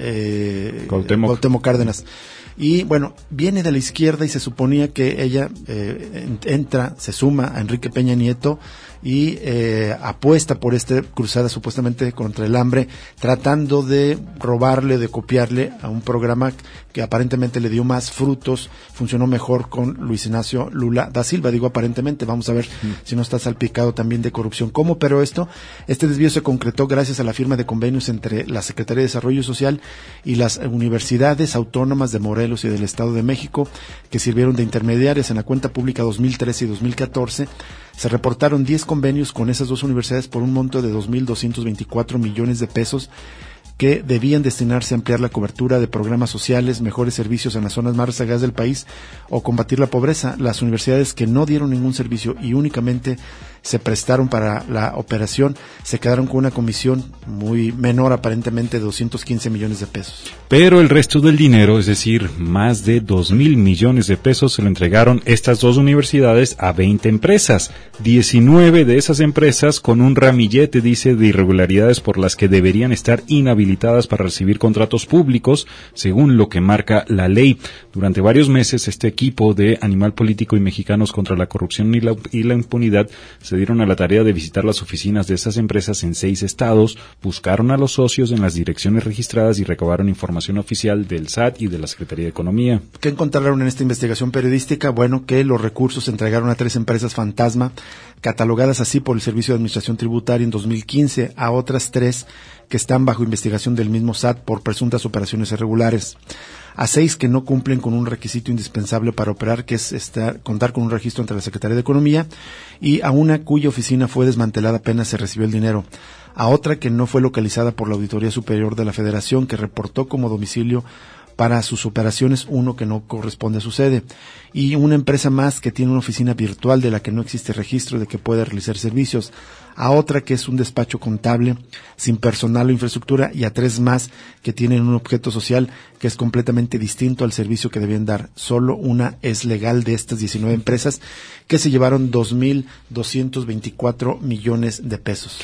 eh, Cuauhtémoc Cárdenas. Y bueno, viene de la izquierda y se suponía que ella eh, entra, se suma a Enrique Peña Nieto y eh, apuesta por esta cruzada supuestamente contra el hambre, tratando de robarle, de copiarle a un programa que aparentemente le dio más frutos, funcionó mejor con Luis Ignacio Lula da Silva. Digo aparentemente, vamos a ver mm. si no está salpicado también de corrupción. ¿Cómo? Pero esto, este desvío se concretó gracias a la firma de convenios entre la Secretaría de Desarrollo Social y las universidades autónomas de Morelos y del Estado de México, que sirvieron de intermediarias. En la cuenta pública dos mil trece y dos mil catorce se reportaron diez convenios con esas dos universidades por un monto de dos mil doscientos veinticuatro millones de pesos, que debían destinarse a ampliar la cobertura de programas sociales, mejores servicios en las zonas más rezagadas del país o combatir la pobreza. Las universidades que no dieron ningún servicio y únicamente se prestaron para la operación se quedaron con una comisión muy menor, aparentemente de doscientos quince millones de pesos. Pero el resto del dinero, es decir, más de dos mil millones de pesos, se lo entregaron estas dos universidades a veinte empresas. diecinueve de esas empresas con un ramillete, dice, de irregularidades por las que deberían estar inhabilitadas para recibir contratos públicos, según lo que marca la ley. Durante varios meses, este equipo de Animal Político y Mexicanos contra la Corrupción y la, y la Impunidad se dieron a la tarea de visitar las oficinas de esas empresas en seis estados, buscaron a los socios en las direcciones registradas y recabaron información oficial del S A T y de la Secretaría de Economía. ¿Qué encontraron en esta investigación periodística? Bueno, que los recursos se entregaron a tres empresas fantasma, catalogadas así por el Servicio de Administración Tributaria en dos mil quince, a otras tres que están bajo investigación del mismo S A T por presuntas operaciones irregulares, a seis que no cumplen con un requisito indispensable para operar, que es estar, contar con un registro ante la Secretaría de Economía, y a una cuya oficina fue desmantelada apenas se recibió el dinero, a otra que no fue localizada por la Auditoría Superior de la Federación, que reportó como domicilio para sus operaciones uno que no corresponde a su sede, y una empresa más que tiene una oficina virtual de la que no existe registro de que pueda realizar servicios, a otra que es un despacho contable sin personal o infraestructura, y a tres más que tienen un objeto social que es completamente distinto al servicio que debían dar. Solo una es legal de estas diecinueve empresas, que se llevaron dos mil doscientos veinticuatro millones de pesos.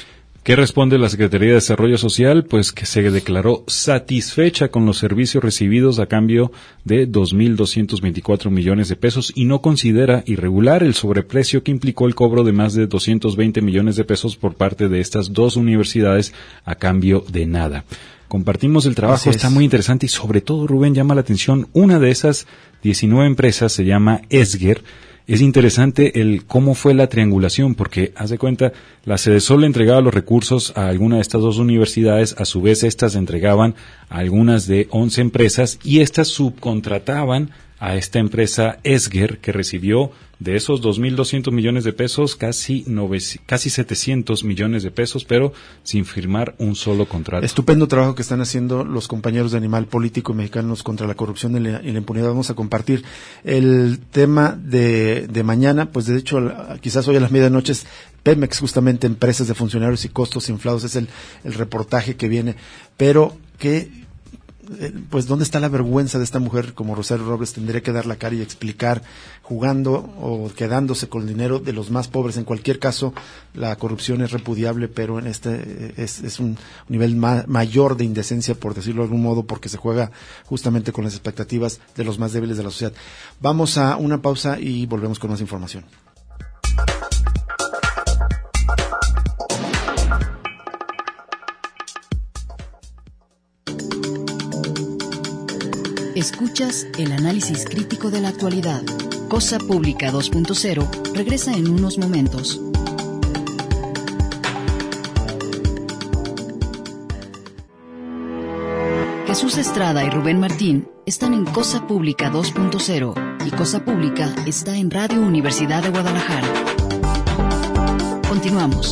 ¿Qué responde la Secretaría de Desarrollo Social? Pues que se declaró satisfecha con los servicios recibidos a cambio de dos mil doscientos veinticuatro millones de pesos y no considera irregular el sobreprecio que implicó el cobro de más de doscientos veinte millones de pesos por parte de estas dos universidades a cambio de nada. Compartimos el trabajo, está muy interesante y sobre todo, Rubén, llama la atención, una de esas diecinueve empresas se llama Esger. Es interesante el cómo fue la triangulación, porque, haz de cuenta, la Sedesol le entregaba los recursos a alguna de estas dos universidades, a su vez estas entregaban a algunas de once empresas y estas subcontrataban a esta empresa Esger, que recibió de esos dos mil doscientos millones de pesos casi nove, casi setecientos millones de pesos, pero sin firmar un solo contrato. Estupendo trabajo que están haciendo los compañeros de Animal Político Mexicanos contra la corrupción y la, y la impunidad. Vamos a compartir el tema de, de mañana, pues de hecho quizás hoy a las medianoche es Pemex, justamente empresas de funcionarios y costos inflados, es el, el reportaje que viene, pero que pues ¿dónde está la vergüenza de esta mujer como Rosario Robles? Tendría que dar la cara y explicar, jugando o quedándose con el dinero de los más pobres. En cualquier caso, la corrupción es repudiable, pero en este es, es un nivel ma- mayor de indecencia, por decirlo de algún modo, porque se juega justamente con las expectativas de los más débiles de la sociedad. Vamos a una pausa y volvemos con más información. Escuchas el análisis crítico de la actualidad. Cosa Pública dos punto cero regresa en unos momentos. Jesús Estrada y Rubén Martín están en Cosa Pública dos punto cero y Cosa Pública está en Radio Universidad de Guadalajara. Continuamos.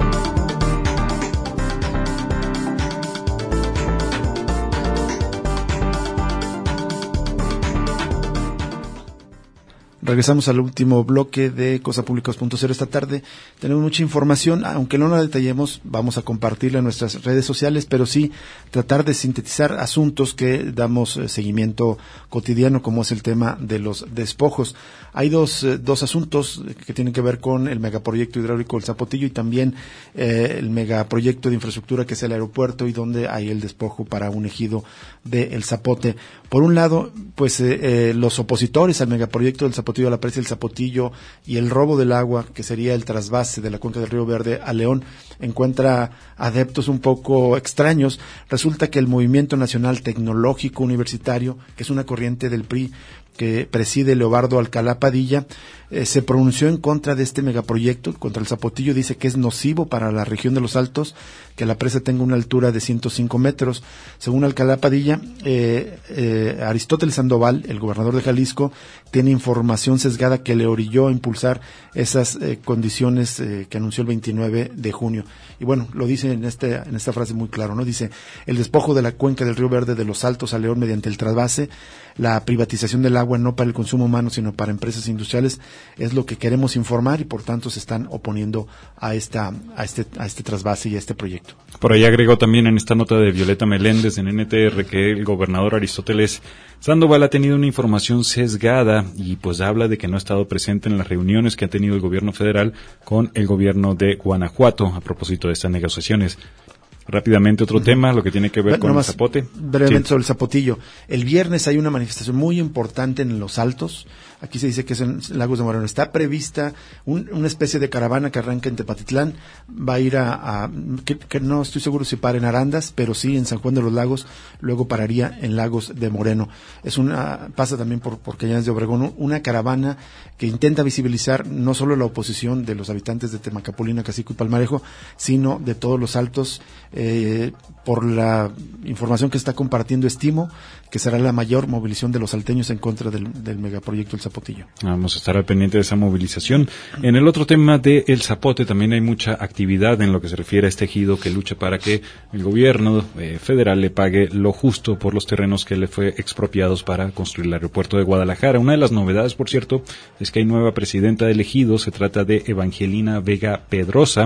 Regresamos al último bloque de Cosa Pública dos punto cero esta tarde. Tenemos mucha información, aunque no la detallemos, vamos a compartirla en nuestras redes sociales, pero sí tratar de sintetizar asuntos que damos eh, seguimiento cotidiano, como es el tema de los despojos. Hay dos, eh, dos asuntos que tienen que ver con el megaproyecto hidráulico del Zapotillo y también eh, el megaproyecto de infraestructura que es el aeropuerto y donde hay el despojo para un ejido de El Zapote. Por un lado, pues eh, eh, los opositores al megaproyecto del Zapotillo, a la presa del Zapotillo y el robo del agua, que sería el trasvase de la cuenca del Río Verde a León, encuentra adeptos un poco extraños. Resulta que el Movimiento Nacional Tecnológico Universitario, que es una corriente del P R I que preside Leobardo Alcalá Padilla, eh, se pronunció en contra de este megaproyecto, contra el Zapotillo. Dice que es nocivo para la región de los Altos, que la presa tenga una altura de ciento cinco metros. Según Alcalá Padilla, eh, eh, Aristóteles Sandoval, el gobernador de Jalisco, tiene información sesgada que le orilló a impulsar esas eh, condiciones eh, que anunció el veintinueve de junio. Y bueno, lo dice en este en esta frase muy claro, ¿no? Dice: el despojo de la cuenca del Río Verde de los Altos a León mediante el trasvase, la privatización del agua no para el consumo humano sino para empresas industriales, es lo que queremos informar y por tanto se están oponiendo a esta a este a este trasvase y a este proyecto. Por ahí agregó también en esta nota de Violeta Meléndez en N T R que el gobernador Aristóteles Sandoval ha tenido una información sesgada y pues habla de que no ha estado presente en las reuniones que ha tenido el gobierno federal con el gobierno de Guanajuato a propósito de estas negociaciones. Rápidamente otro uh-huh. tema, lo que tiene que ver bueno, con el Zapote. Brevemente sí. Sobre el Zapotillo. El viernes hay una manifestación muy importante en Los Altos. Aquí se dice que es en Lagos de Moreno. Está prevista un, una especie de caravana que arranca en Tepatitlán. Va a ir a, a que, que no estoy seguro si para en Arandas, pero sí en San Juan de los Lagos. Luego pararía en Lagos de Moreno. Es una pasa también por, por Cañadas de Obregón. Una caravana que intenta visibilizar no solo la oposición de los habitantes de Temacapulina, Cacico y Palmarejo, sino de todos los Altos. Eh, por la información que está compartiendo, estimo que será la mayor movilización de los salteños en contra del, del megaproyecto El Zapotillo. Vamos a estar al pendiente de esa movilización. En el otro tema de El Zapote también hay mucha actividad en lo que se refiere a este ejido que lucha para que el gobierno eh, federal le pague lo justo por los terrenos que le fue expropiados para construir el aeropuerto de Guadalajara. Una de las novedades, por cierto, es que hay nueva presidenta del ejido. Se trata de Evangelina Vega Pedrosa.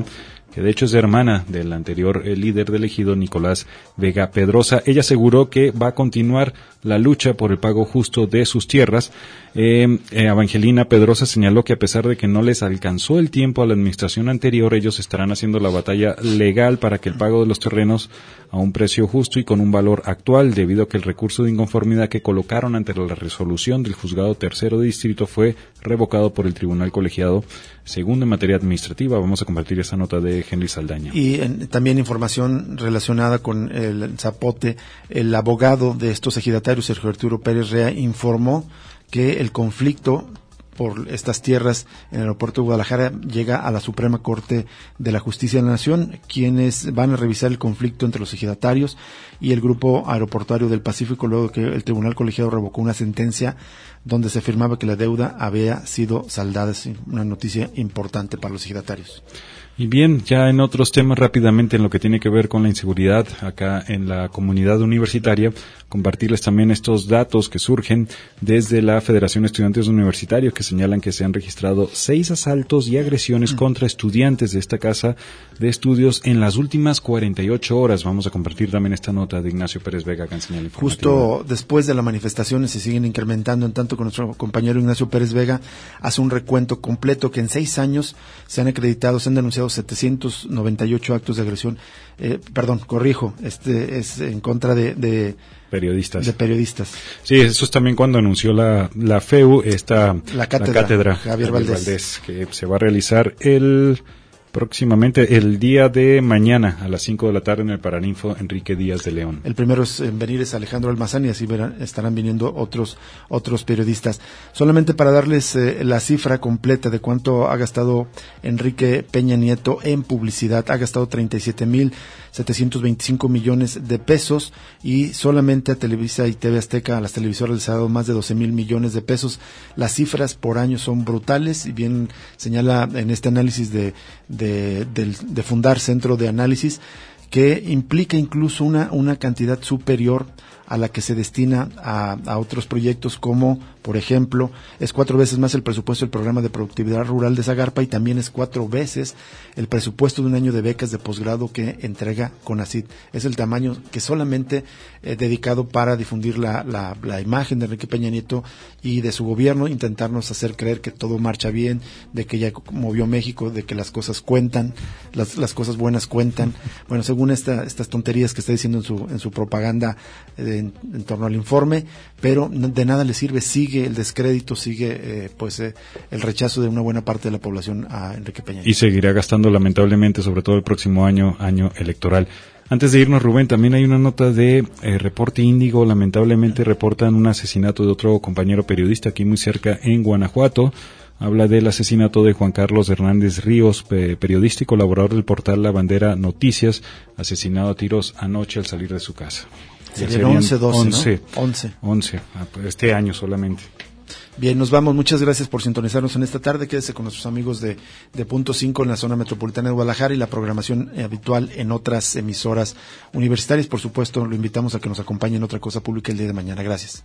que de hecho es hermana del anterior eh, líder del ejido, Nicolás Vega Pedrosa. Ella aseguró que va a continuar la lucha por el pago justo de sus tierras. Eh, eh, Evangelina Pedrosa señaló que a pesar de que no les alcanzó el tiempo a la administración anterior, ellos estarán haciendo la batalla legal para que el pago de los terrenos a un precio justo y con un valor actual, debido a que el recurso de inconformidad que colocaron ante la resolución del juzgado tercero de distrito fue revocado por el tribunal colegiado segundo en materia administrativa. Vamos a compartir esta nota de Henry Saldaña. Y en, también información relacionada con el Zapote. El abogado de estos ejidatarios, Sergio Arturo Pérez Rea, informó que el conflicto por estas tierras en el aeropuerto de Guadalajara llega a la Suprema Corte de la Justicia de la Nación, quienes van a revisar el conflicto entre los ejidatarios y el Grupo Aeroportuario del Pacífico, luego de que el Tribunal Colegiado revocó una sentencia donde se afirmaba que la deuda había sido saldada. Es una noticia importante para los ejidatarios. Y bien, ya en otros temas rápidamente en lo que tiene que ver con la inseguridad acá en la comunidad universitaria, compartirles también estos datos que surgen desde la Federación de Estudiantes Universitarios, que señalan que se han registrado seis asaltos y agresiones contra estudiantes de esta casa de estudios en las últimas cuarenta y ocho horas. Vamos a compartir también esta nota de Ignacio Pérez Vega acá en Señal Informativa. Justo después de las manifestaciones se siguen incrementando, en tanto que nuestro compañero Ignacio Pérez Vega hace un recuento completo que en seis años se han acreditado, se han denunciado setecientos noventa y ocho actos de agresión, eh, perdón, corrijo, este es en contra de, de periodistas. De periodistas. Sí, eso es también cuando anunció la, la F E U, esta, la cátedra, la cátedra Javier, Javier Valdés. Valdés, que se va a realizar el próximamente, el día de mañana a las cinco de la tarde en el Paraninfo Enrique Díaz de León. El primero es, en venir es Alejandro Almazán y así verán, estarán viniendo otros otros periodistas. Solamente para darles eh, la cifra completa de cuánto ha gastado Enrique Peña Nieto en publicidad, ha gastado treinta y siete mil setecientos veinticinco millones de pesos y solamente a Televisa y T V Azteca, a las televisoras les ha dado más de doce mil millones de pesos. Las cifras por año son brutales y bien señala en este análisis de de, de, de Fundar Centro de Análisis que implica incluso una, una cantidad superior a la que se destina a, a otros proyectos como, por ejemplo, es cuatro veces más el presupuesto del Programa de Productividad Rural de Zagarpa y también es cuatro veces el presupuesto de un año de becas de posgrado que entrega CONACYT. Es el tamaño que solamente eh, dedicado para difundir la, la, la imagen de Enrique Peña Nieto y de su gobierno, intentarnos hacer creer que todo marcha bien, de que ya movió México, de que las cosas cuentan, las, las cosas buenas cuentan. Bueno, según esta, estas tonterías que está diciendo en su, en su propaganda eh, en, en torno al informe, pero de nada le sirve, sigue el descrédito, sigue eh, pues eh, el rechazo de una buena parte de la población a Enrique Peña Nieto. Y seguirá gastando lamentablemente, sobre todo el próximo año, año electoral. Antes de irnos, Rubén, también hay una nota de eh, Reporte Índigo. Lamentablemente reportan un asesinato de otro compañero periodista aquí muy cerca en Guanajuato. Habla del asesinato de Juan Carlos Hernández Ríos, pe- periodista y colaborador del portal La Bandera Noticias, asesinado a tiros anoche al salir de su casa. Serían once, doce, ¿no? once. once, este año solamente. Bien, nos vamos. Muchas gracias por sintonizarnos en esta tarde. Quédese con nuestros amigos de, de Punto cinco en la zona metropolitana de Guadalajara y la programación habitual en otras emisoras universitarias. Por supuesto, lo invitamos a que nos acompañe en Otra Cosa Pública el día de mañana. Gracias.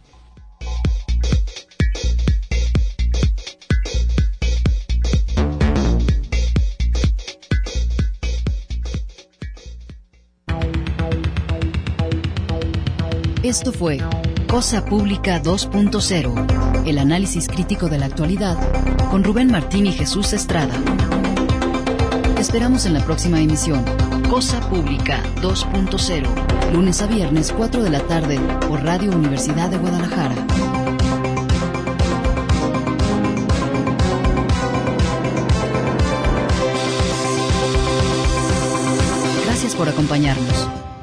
Esto fue Cosa Pública dos punto cero, el análisis crítico de la actualidad con Rubén Martín y Jesús Estrada. Te esperamos en la próxima emisión, Cosa Pública dos punto cero, lunes a viernes cuatro de la tarde por Radio Universidad de Guadalajara. Gracias por acompañarnos.